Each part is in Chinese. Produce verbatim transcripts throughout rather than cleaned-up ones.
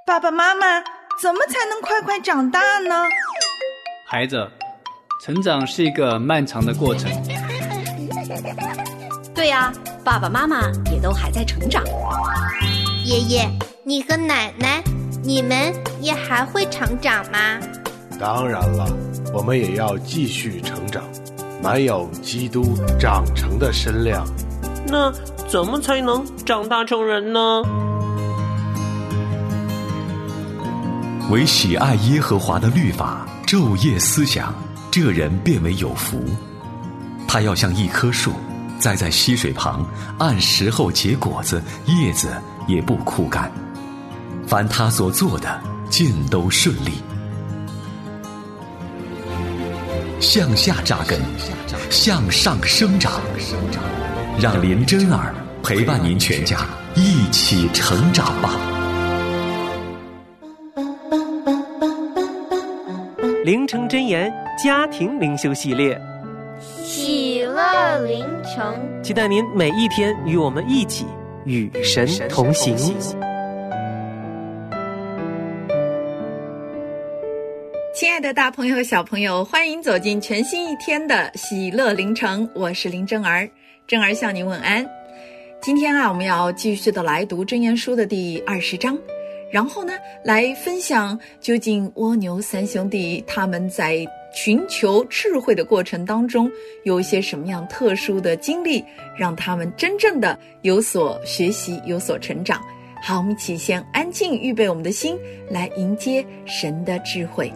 爸爸妈妈，怎么才能快快长大呢？ 孩子，成长是一个漫长的过程。 对呀，爸爸妈妈也都还在成长。 爷爷，你和奶奶，你们也还会成长吗？ 当然了，我们也要继续成长，满有基督长成的身量。 那怎么才能长大成人呢？ 唯喜爱耶和华的律法，昼夜思想，这人便为有福。他要像一棵树，栽在溪水旁，按时候结果子，叶子也不枯干。凡他所做的，尽都顺利。向下扎根，向上生长，让林真儿陪伴您全家一起成长吧。 灵城真言家庭灵修系列， 喜乐灵城， 期待您每一天与我们一起与神同行。 亲爱的大朋友小朋友，欢迎走进全新一天的喜乐灵城，我是林真儿，真儿向您问安。今天啊，我们要继续的来读箴言书的第二十章，然后呢，来分享究竟蜗牛三兄弟他们在寻求智慧的过程当中有一些什么样特殊的经历，让他们真正的有所学习，有所成长。好，我们一起先安静预备我们的心，来迎接神的智慧。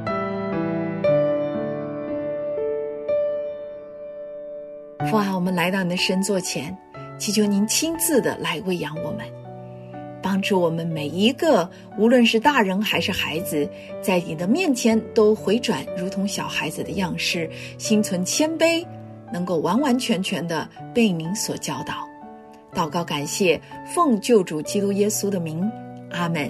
父啊，我们来到你的神座前，祈求您亲自的来喂养我们，帮助我们每一个，无论是大人还是孩子，在你的面前都回转，如同小孩子的样式，心存谦卑，能够完完全全的被您所教导。祷告感谢，奉救主基督耶稣的名，阿们。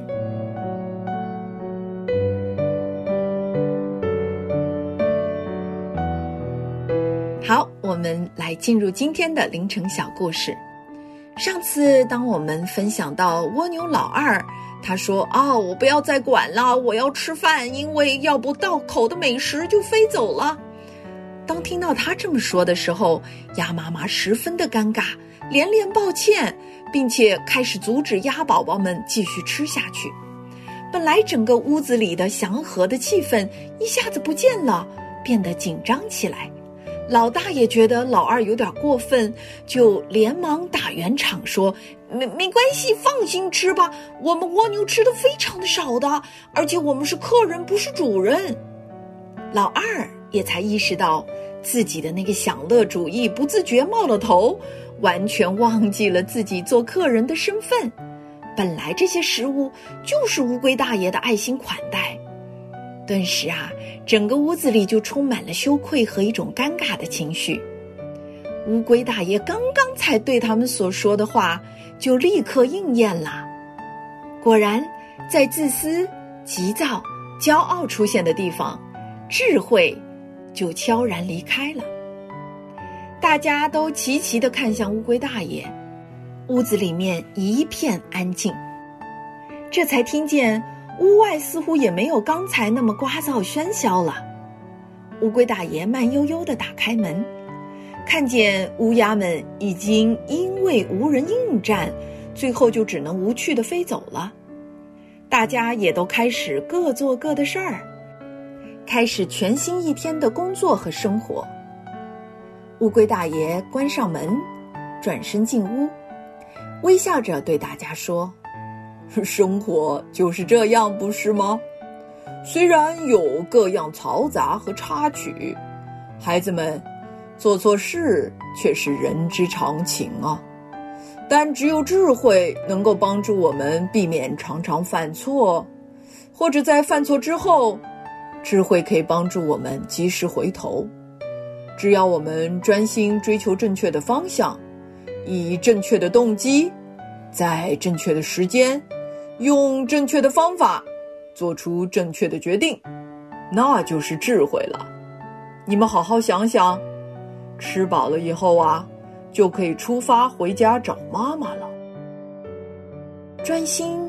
好，我们来进入今天的凌晨小故事。上次当我们分享到蜗牛老二，他说哦，我不要再管了，我要吃饭，因为要不到口的美食就飞走了。当听到他这么说的时候，鸭妈妈十分的尴尬，连连抱歉，并且开始阻止鸭宝宝们继续吃下去。本来整个屋子里的祥和的气氛一下子不见了，变得紧张起来。老大也觉得老二有点过分，就连忙打圆场说，没没关系，放心吃吧，我们蜗牛吃的非常的少的，而且我们是客人，不是主人。老二也才意识到自己的那个享乐主义不自觉冒了头，完全忘记了自己做客人的身份。本来这些食物就是乌龟大爷的爱心款待。顿时啊，整个屋子里就充满了羞愧和一种尴尬的情绪。乌龟大爷刚刚才对他们所说的话，就立刻应验了。果然，在自私、急躁、骄傲出现的地方，智慧就悄然离开了。大家都齐齐地看向乌龟大爷，屋子里面一片安静。这才听见屋外似乎也没有刚才那么聒噪喧嚣了。乌龟大爷慢悠悠地打开门，看见乌鸦们已经因为无人应战，最后就只能无趣地飞走了。大家也都开始各做各的事儿，开始全新一天的工作和生活。乌龟大爷关上门，转身进屋，微笑着对大家说，生活就是这样，不是吗？虽然有各样嘈杂和插曲，孩子们，做错事却是人之常情啊。但只有智慧能够帮助我们避免常常犯错，或者在犯错之后，智慧可以帮助我们及时回头。只要我们专心追求正确的方向，以正确的动机，在正确的时间，用正确的方法，做出正确的决定，那就是智慧了。你们好好想想，吃饱了以后啊，就可以出发回家找妈妈了。专心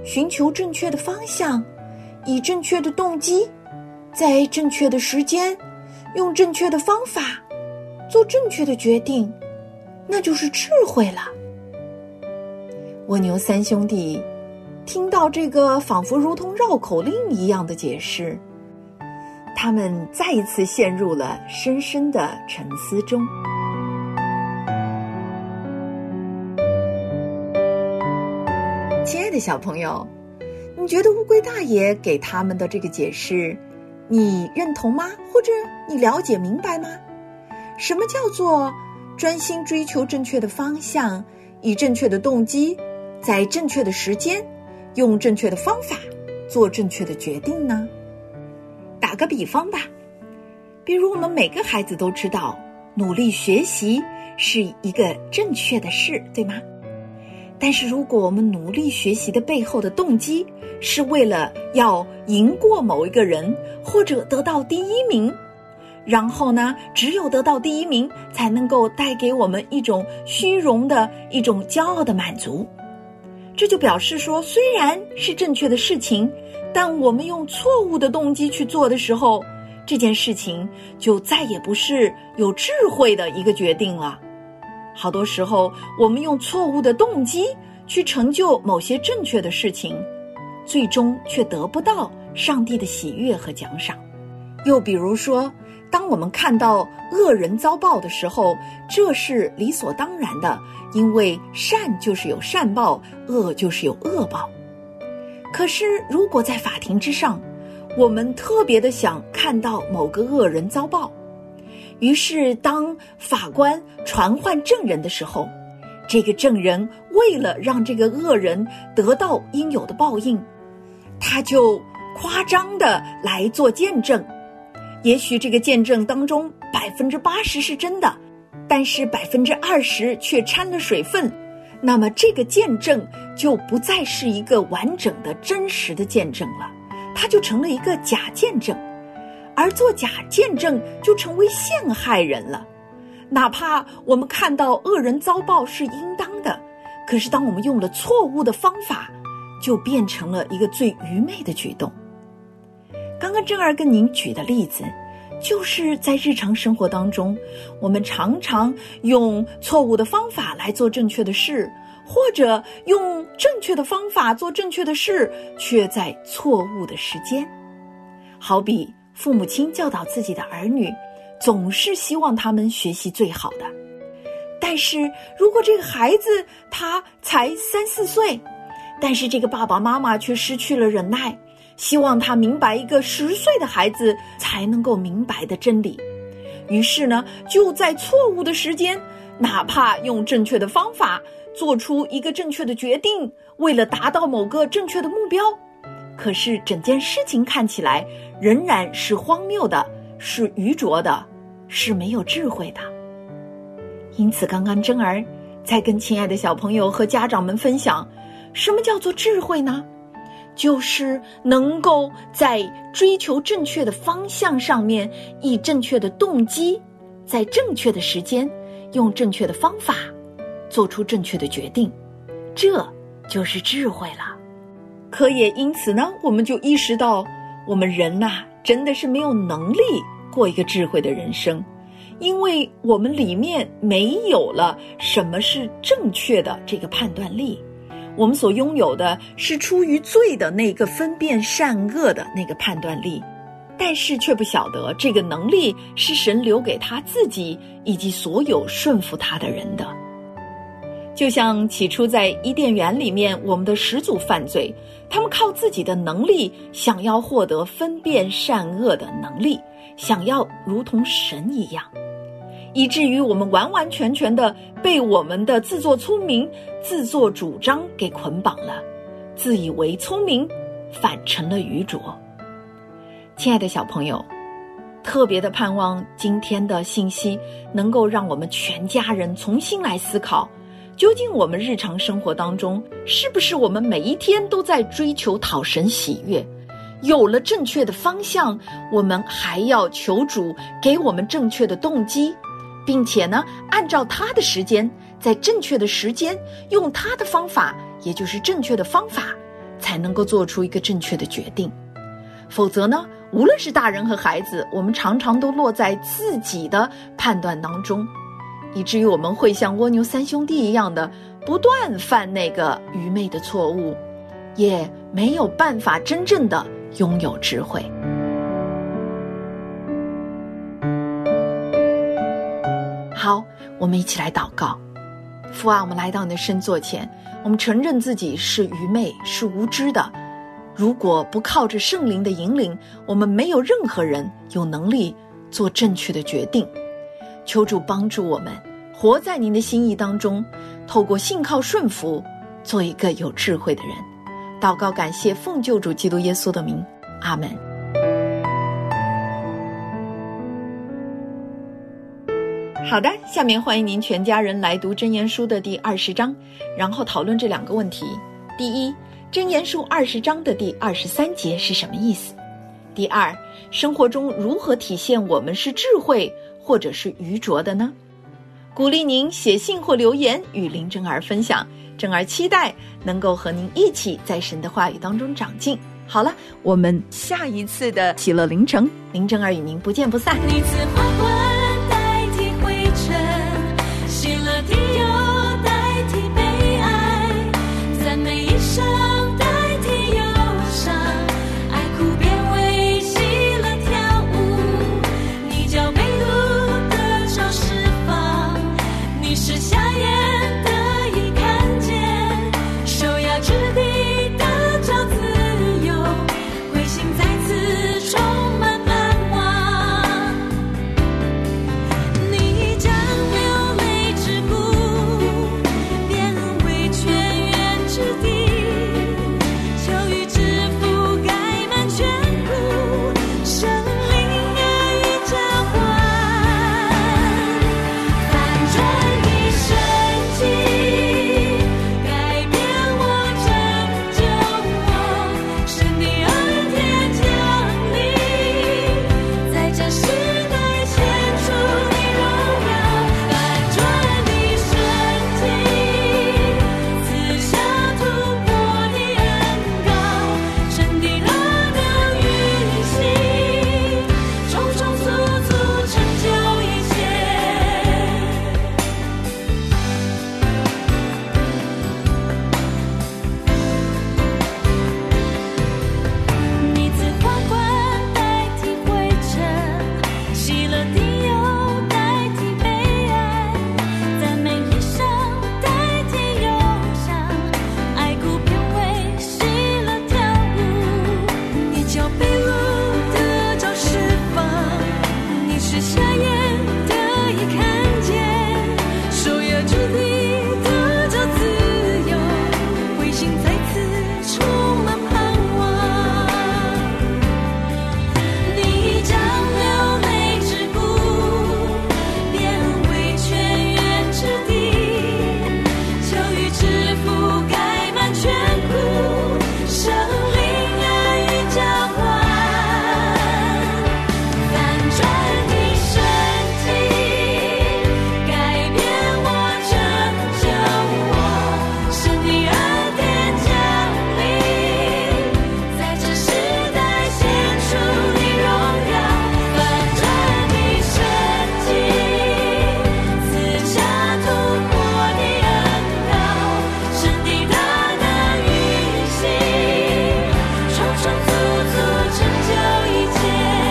寻求正确的方向，以正确的动机，在正确的时间，用正确的方法，做正确的决定，那就是智慧了。蜗牛三兄弟听到这个仿佛如同绕口令一样的解释，他们再一次陷入了深深的沉思中。亲爱的小朋友，你觉得乌龟大爷给他们的这个解释，你认同吗？或者你了解明白吗？什么叫做专心追求正确的方向，以正确的动机，在正确的时间，用正确的方法，做正确的决定呢？打个比方吧，比如我们每个孩子都知道，努力学习是一个正确的事，对吗？但是如果我们努力学习的背后的动机是为了要赢过某一个人，或者得到第一名，然后呢，只有得到第一名才能够带给我们一种虚荣的一种骄傲的满足，这就表示说，虽然是正确的事情，但我们用错误的动机去做的时候，这件事情就再也不是有智慧的一个决定了。好多时候我们用错误的动机去成就某些正确的事情，最终却得不到上帝的喜悦和奖赏。又比如说，当我们看到恶人遭报的时候，这是理所当然的，因为善就是有善报，恶就是有恶报。可是如果在法庭之上，我们特别的想看到某个恶人遭报，于是当法官传唤证人的时候，这个证人为了让这个恶人得到应有的报应，他就夸张的来做见证。也许这个见证当中百分之八十是真的，但是百分之二十却掺了水分，那么这个见证就不再是一个完整的真实的见证了，它就成了一个假见证。而做假见证就成为陷害人了。哪怕我们看到恶人遭报是应当的，可是当我们用了错误的方法，就变成了一个最愚昧的举动。刚刚珍儿跟您举的例子，就是在日常生活当中，我们常常用错误的方法来做正确的事，或者用正确的方法做正确的事，却在错误的时间。好比父母亲教导自己的儿女，总是希望他们学习最好的。但是如果这个孩子他才三四岁，但是这个爸爸妈妈却失去了忍耐，希望他明白一个十岁的孩子才能够明白的真理。于是呢，就在错误的时间，哪怕用正确的方法做出一个正确的决定，为了达到某个正确的目标，可是整件事情看起来仍然是荒谬的，是愚拙的，是没有智慧的。因此刚刚珍儿在跟亲爱的小朋友和家长们分享，什么叫做智慧呢？就是能够在追求正确的方向上面，以正确的动机，在正确的时间，用正确的方法，做出正确的决定，这就是智慧了。可也因此呢，我们就意识到，我们人呐、啊，真的是没有能力过一个智慧的人生，因为我们里面没有了什么是正确的这个判断力。我们所拥有的是出于罪的那个分辨善恶的那个判断力，但是却不晓得这个能力是神留给他自己以及所有顺服他的人的。就像起初在伊甸园里面，我们的始祖犯罪，他们靠自己的能力想要获得分辨善恶的能力，想要如同神一样，以至于我们完完全全的被我们的自作聪明、自作主张给捆绑了，自以为聪明，反成了愚拙。亲爱的小朋友，特别的盼望今天的信息能够让我们全家人重新来思考，究竟我们日常生活当中，是不是我们每一天都在追求讨神喜悦？有了正确的方向，我们还要求主给我们正确的动机，并且呢，按照他的时间，在正确的时间，用他的方法，也就是正确的方法， 才能够做出一个正确的决定。否则呢，无论是大人和孩子，我们常常都落在自己的判断当中，以至于我们会像蜗牛三兄弟一样的不断犯那个愚昧的错误，也没有办法真正的拥有智慧。好，我们一起来祷告。父啊，我们来到你的圣座前，我们承认自己是愚昧，是无知的。如果不靠着圣灵的引领，我们没有任何人有能力做正确的决定。求主帮助我们活在您的心意当中，透过信靠顺服，做一个有智慧的人。祷告感谢，奉救主基督耶稣的名，阿们。好的，下面欢迎您全家人来读箴言书的第二十章，然后讨论这两个问题。第一，箴言书二十章的第二十三节是什么意思？第二，生活中如何体现我们是智慧或者是愚拙的呢？鼓励您写信或留言与林真儿分享，真儿期待能够和您一起在神的话语当中长进。好了，我们下一次的喜乐凌晨，林真儿与您不见不散。 你自花冠代替灰尘，喜乐的忧代替悲哀，赞美衣裳代替忧伤，爱哭变为喜乐跳舞，你叫被掳的找释放，你是瞎眼的已看见，受压之地的找自由，灰心再次充满盼望，你将流泪之谷变为泉源之地，秋雨之覆盖满全谷，生灵爱与交换，反转的神迹改变我，拯救我，神的恩典降临，在这时代显出你荣耀，反转的神迹赐下突破的恩膏，神的大能运行，充充足足成就一切。你自花冠代替灰尘，喜乐的忧代替悲哀，赞美衣裳代替忧伤，爱哭变为喜乐跳舞，你叫被掳的找释放，你是瞎眼的已看见，受压之地的找自由，灰心再次充满盼望，你将流泪之谷变为泉源之地，秋雨之覆盖满全谷，生灵爱与交换，反转的神迹改变我，拯救我，神的恩典降临，在这时代显出你荣耀，反转的神迹赐下突破的恩膏，神的大能运行，充充足足成就一切。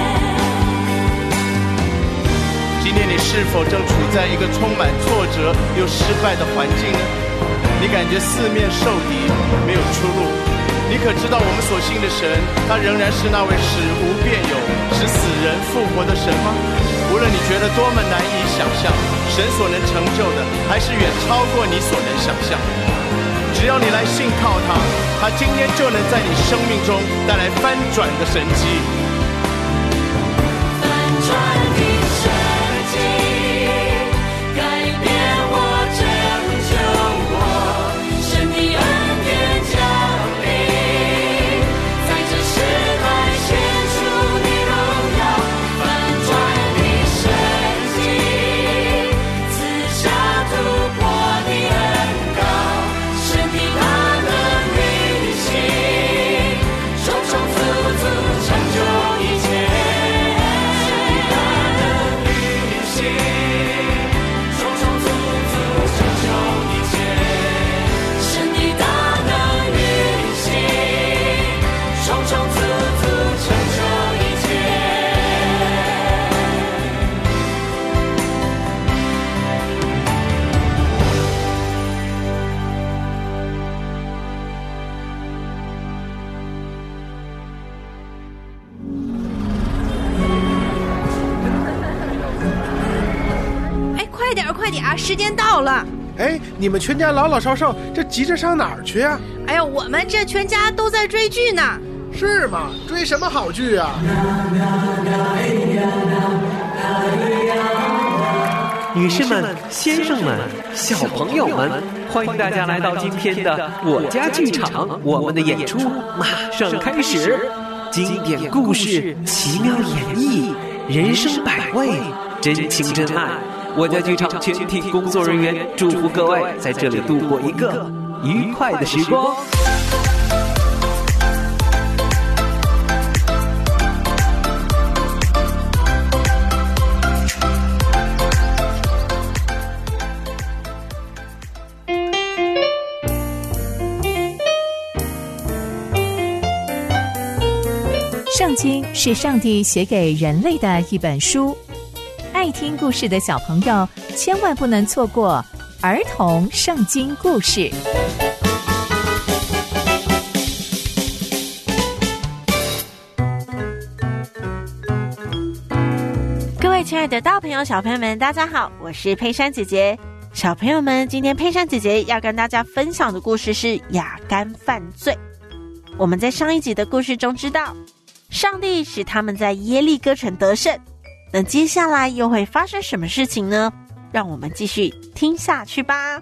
今天你是否正处在一个充满挫折又失败的环境呢？你感觉四面受敌，没有出路。你可知道我们所信的神，他仍然是那位使无变有、使死人复活的神吗？无论你觉得多么难以想象，神所能成就的，还是远超过你所能想象的。只要你来信靠他，他今天就能在你生命中带来翻转的神迹。 反转的神迹改变我，拯救我，神的恩典降临，在这时代显出你荣耀，反转的神迹赐下突破的恩膏，神的大能运行， 呀，时间到了！ 哎，你们全家老老少少，这急着上哪儿去啊？ 哎呀，我们这全家都在追剧呢。 是吗？追什么好剧啊？ 女士们、先生们、小朋友们，欢迎大家来到今天的我家剧场，我们的演出马上开始。经典故事，奇妙演绎，人生百味，真情真爱。我家剧场全体工作人员祝福各位在这里度过一个愉快的时光。 圣经是上帝写给人类的一本书，爱听故事的小朋友千万不能错过儿童圣经故事。 各位亲爱的大朋友小朋友们，大家好，我是佩珊姐姐。小朋友们，今天佩珊姐姐要跟大家分享的故事是亚干犯罪。我们在上一集的故事中知道，上帝使他们在耶利哥城得胜，那接下来又会发生什么事情呢？让我们继续听下去吧。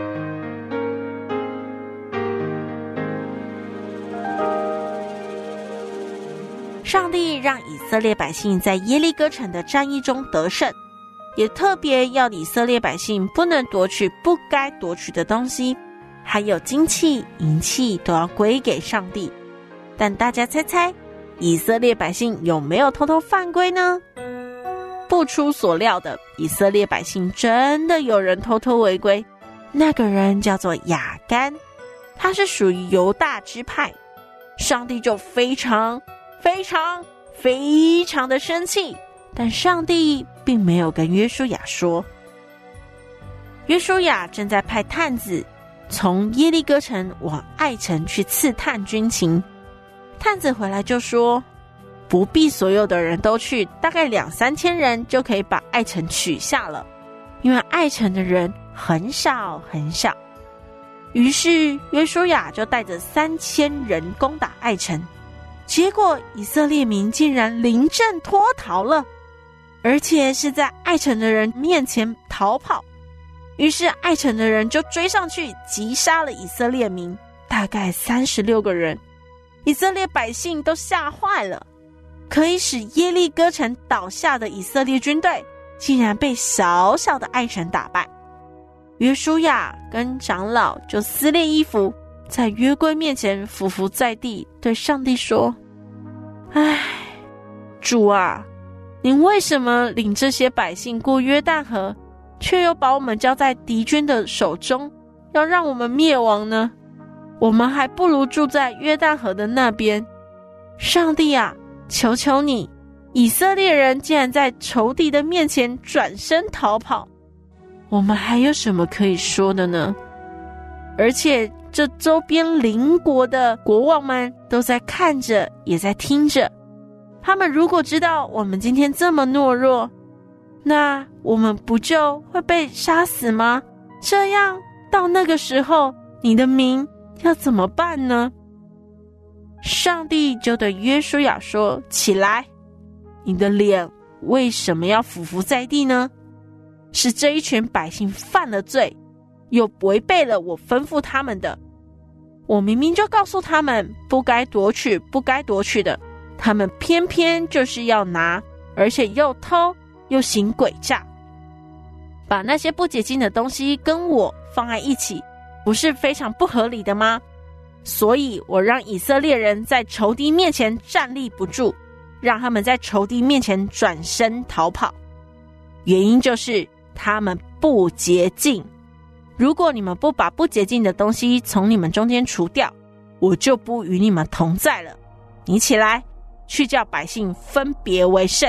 上帝让以色列百姓在耶利哥城的战役中得胜，也特别要以色列百姓不能夺取不该夺取的东西，还有金器、银器都要归给上帝。但大家猜猜，以色列百姓有没有偷偷犯规呢？不出所料的，以色列百姓真的有人偷偷违规。那个人叫做亚干，他是属于犹大支派。上帝就非常非常非常的生气，但上帝并没有跟约书亚说。约书亚正在派探子从耶利哥城往爱城去刺探军情。探子回来就说，不必所有的人都去，大概两三千人就可以把爱城取下了，因为爱城的人很少很少。于是约书亚就带着三千人攻打爱城，结果以色列民竟然临阵脱逃了，而且是在爱城的人面前逃跑。于是爱城的人就追上去击杀了以色列民，大概三十六个人。以色列百姓都吓坏了，可以使耶利哥城倒下的以色列军队竟然被小小的爱城打败。约书亚跟长老就撕裂衣服，在约柜面前伏伏在地，对上帝说，唉，主啊，您为什么领这些百姓过约旦河，却又把我们交在敌军的手中，要让我们灭亡呢？我们还不如住在约旦河的那边。上帝啊，求求你，以色列人竟然在仇敌的面前转身逃跑，我们还有什么可以说的呢？而且这周边邻国的国王们都在看着，也在听着。他们如果知道我们今天这么懦弱，那我们不就会被杀死吗？这样到那个时候，你的民要怎么办呢？上帝就对约书亚说，起来，你的脸为什么要俯伏在地呢？是这一群百姓犯了罪，又违背了我吩咐他们的。我明明就告诉他们不该夺取不该夺取的，他们偏偏就是要拿，而且又偷又行诡诈，把那些不洁净的东西跟我放在一起，不是非常不合理的吗？所以我让以色列人在仇敌面前站立不住，让他们在仇敌面前转身逃跑。原因就是他们不洁净。如果你们不把不洁净的东西从你们中间除掉，我就不与你们同在了。你起来，去叫百姓分别为圣。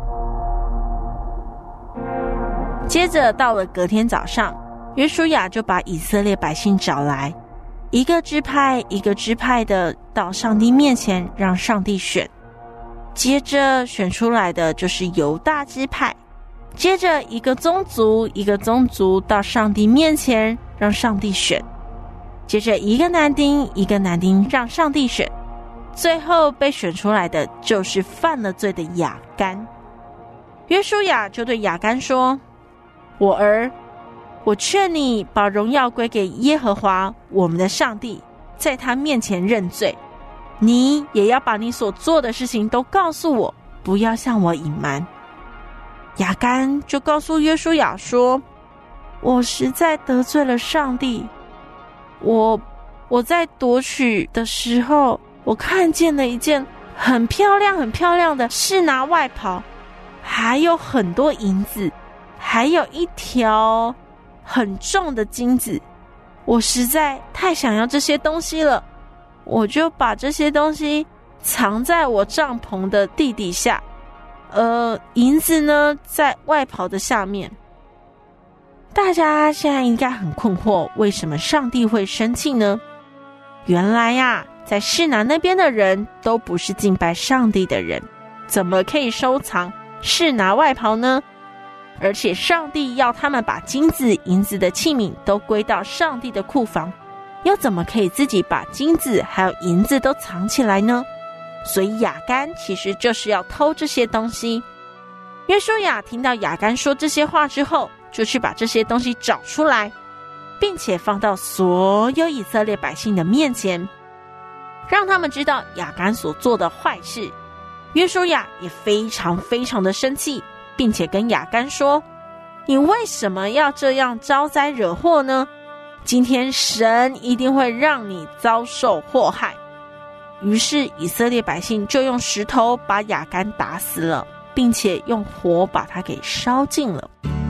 接着到了隔天早上，约书亚就把以色列百姓找来，一个支派一个支派的到上帝面前，让上帝选。接着选出来的就是犹大支派， 接着一个宗族一个宗族到上帝面前，让上帝选。接着一个男丁一个男丁让上帝选，最后被选出来的就是犯了罪的亚干。约书亚就对亚干说：我儿，我劝你把荣耀归给耶和华我们的上帝，在他面前认罪。你也要把你所做的事情都告诉我，不要向我隐瞒。亚干就告诉约书亚说：我实在得罪了上帝，我我在夺取的时候，我看见了一件很漂亮很漂亮的示拿外袍，还有很多银子，还有一条很重的金子，我实在太想要这些东西了，我就把这些东西藏在我帐篷的地底下，呃，银子呢在外袍的下面。大家现在应该很困惑，为什么上帝会生气呢？原来呀，在示拿那边的人都不是敬拜上帝的人，怎么可以收藏示拿外袍呢？而且上帝要他们把金子银子的器皿都归到上帝的库房，又怎么可以自己把金子还有银子都藏起来呢？所以亚干其实就是要偷这些东西。约书亚听到亚干说这些话之后，就去把这些东西找出来，并且放到所有以色列百姓的面前，让他们知道亚干所做的坏事。约书亚也非常非常的生气，并且跟亚干说：你为什么要这样招灾惹祸呢？今天神一定会让你遭受祸害。于是以色列百姓就用石头把亚干打死了，并且用火把它给烧尽了。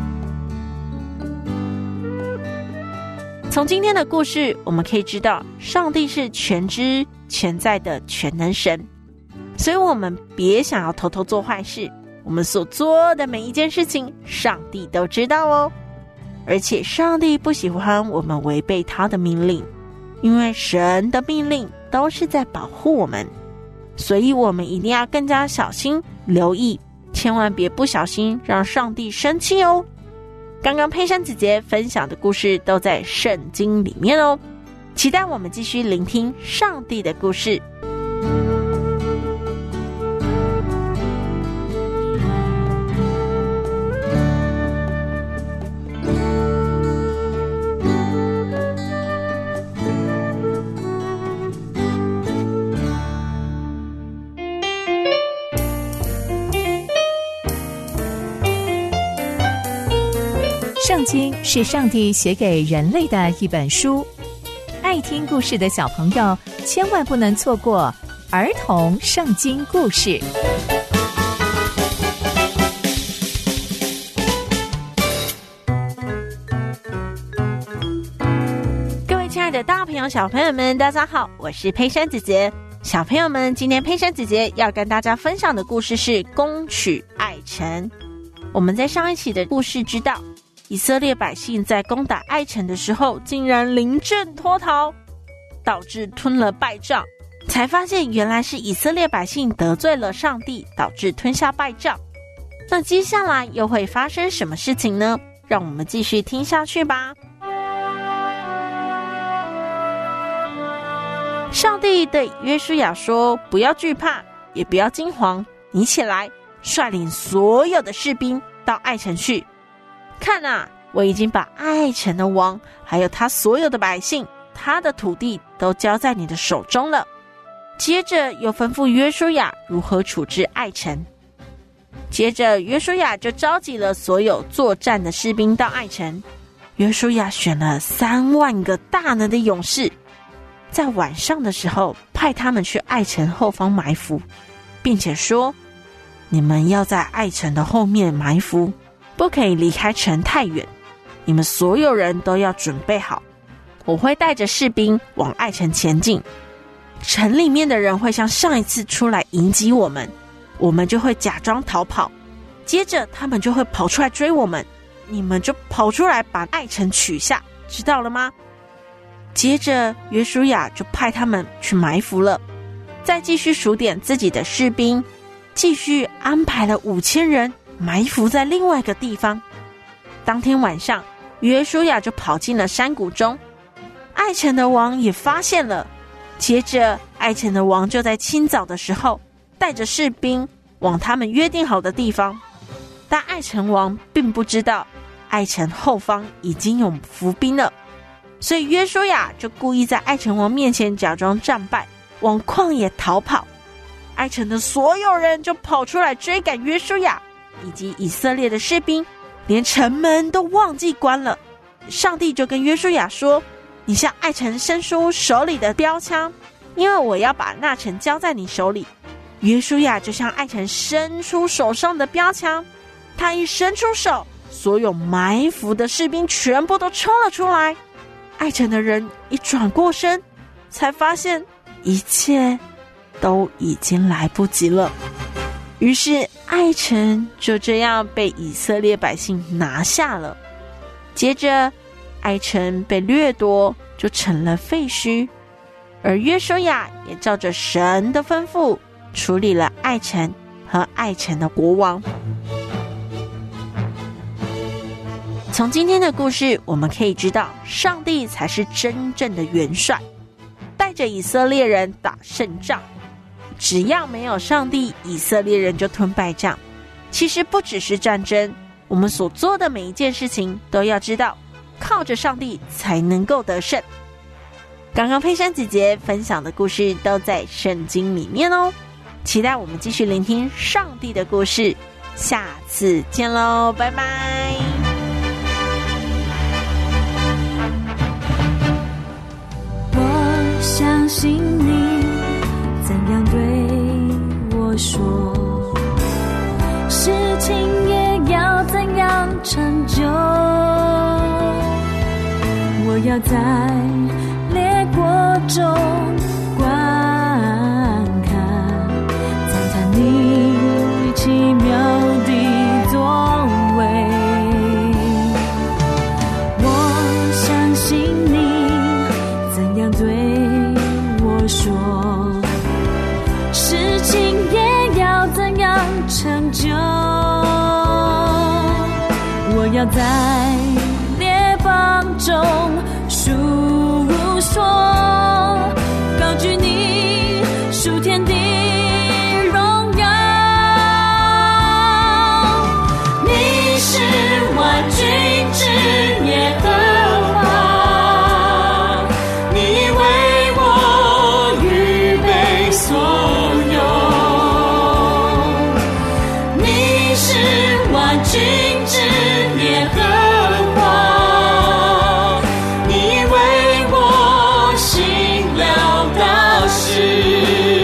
从今天的故事我们可以知道，上帝是全知全在的全能神，所以我们别想要偷偷做坏事，我们所做的每一件事情上帝都知道哦。而且上帝不喜欢我们违背他的命令，因为神的命令都是在保护我们，所以我们一定要更加小心留意，千万别不小心让上帝生气哦。刚刚佩珊姐姐分享的故事都在圣经里面哦，期待我们继续聆听上帝的故事。 圣经是上帝写给人类的一本书，爱听故事的小朋友千万不能错过儿童圣经故事。 各位亲爱的大朋友小朋友们，大家好，我是佩珊姐姐。小朋友们，今天佩珊姐姐要跟大家分享的故事是攻取爱城。我们在上一期的故事知道，以色列百姓在攻打爱城的时候，竟然临阵脱逃，导致吞了败仗，才发现原来是以色列百姓得罪了上帝，导致吞下败仗。那接下来又会发生什么事情呢？让我们继续听下去吧。上帝对约书亚说：不要惧怕，也不要惊慌，你起来，率领所有的士兵到爱城去。看啊，我已经把爱城的王还有他所有的百姓，他的土地都交在你的手中了。接着又吩咐约书亚如何处置爱城。接着约书亚就召集了所有作战的士兵到爱城。约书亚选了三万个大能的勇士，在晚上的时候派他们去爱城后方埋伏，并且说：你们要在爱城的后面埋伏，不可以离开城太远，你们所有人都要准备好，我会带着士兵往爱城前进，城里面的人会像上一次出来迎击我们，我们就会假装逃跑，接着他们就会跑出来追我们，你们就跑出来把爱城取下，知道了吗？接着约书亚就派他们去埋伏了，再继续数点自己的士兵，继续安排了五千人埋伏在另外一个地方。当天晚上，约书亚就跑进了山谷中，爱城的王也发现了。接着，爱城的王就在清早的时候带着士兵往他们约定好的地方，但爱城王并不知道爱城后方已经有伏兵了，所以约书亚就故意在爱城王面前假装战败，往旷野逃跑。爱城的所有人就跑出来追赶约书亚以及以色列的士兵，连城门都忘记关了。上帝就跟约书亚说，你向爱城伸出手里的标枪，因为我要把那城交在你手里。约书亚就向爱城伸出手上的标枪，他一伸出手，所有埋伏的士兵全部都冲了出来。爱城的人一转过身，才发现一切都已经来不及了。于是爱城就这样被以色列百姓拿下了。接着爱城被掠夺，就成了废墟，而约书亚也照着神的吩咐处理了爱城和爱城的国王。从今天的故事我们可以知道，上帝才是真正的元帅，带着以色列人打胜仗。只要没有上帝，以色列人就吞败仗。其实不只是战争，我们所做的每一件事情都要知道，靠着上帝才能够得胜。刚刚佩珊姐姐分享的故事都在圣经里面哦，期待我们继续聆听上帝的故事，下次见喽，拜拜。 我相信你怎样对我说，事情也要怎样成就。我要在列国中观看，赞叹你奇妙的作为。我相信你怎样对我说，事情也要怎样成就。我要在列邦中述说，高举你属天的荣耀。你是万军之耶和华，你为我预备所有。你是万军之耶和华，你为我行了大事。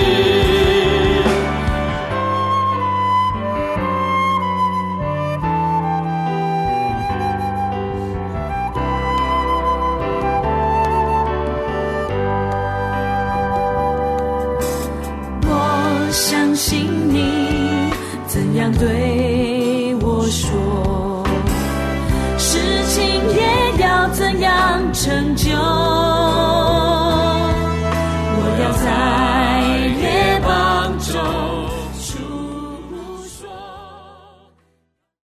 我相信你怎样对我说，事情也要怎样成就。